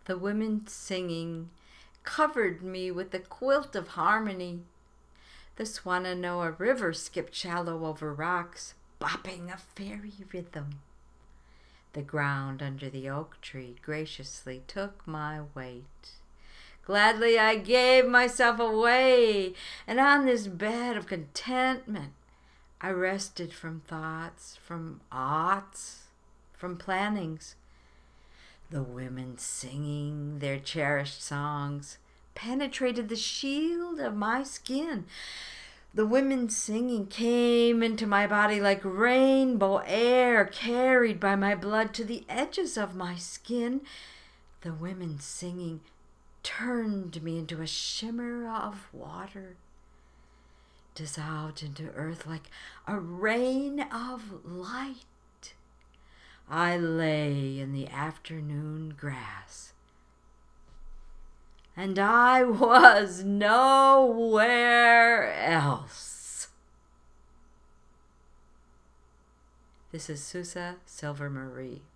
The women singing covered me with the quilt of harmony. The Swannanoa River skipped shallow over rocks, bopping a fairy rhythm. The ground under the oak tree graciously took my weight. Gladly I gave myself away, and on this bed of contentment I rested from thoughts, from oughts, from plannings. The women singing their cherished songs penetrated the shield of my skin. The women singing came into my body like rainbow air carried by my blood to the edges of my skin. The women singing turned me into a shimmer of water, dissolved into earth like a rain of light. I lay in the afternoon grass, and I was nowhere else. This is Sousa Silver Marie.